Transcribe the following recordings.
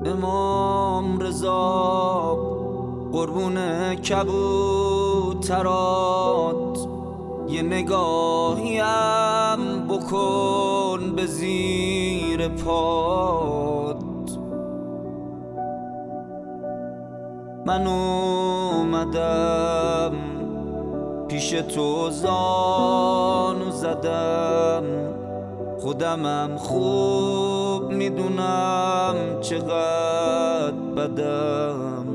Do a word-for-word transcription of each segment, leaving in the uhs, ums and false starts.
امام رضا قربون کبوترات، یه نگاهیم بکن به زیر پات. من اومدم پیش تو زانو زدم، خودمم خوب میدونم چقدر بدم.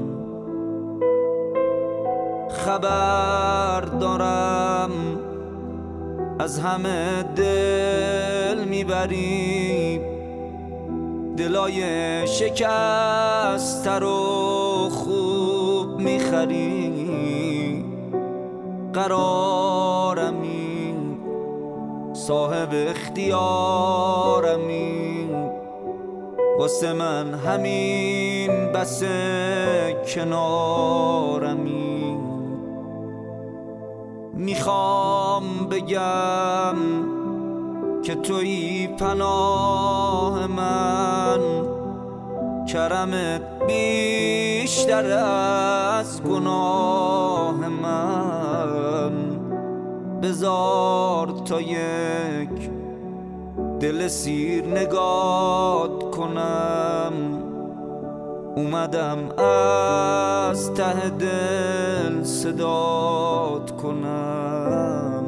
خبر دارم از همه دل میبری، دلای شکسته رو خوب میخری. قرارمی صاحب اختیارمی، واسه من همین بسه کنارمی. میخوام بگم که تویی پناه من، کرمت بیشتر از گناه من. بذار تا یک دل سیر نگات کنم، اومدم از ته دل صدات کنم.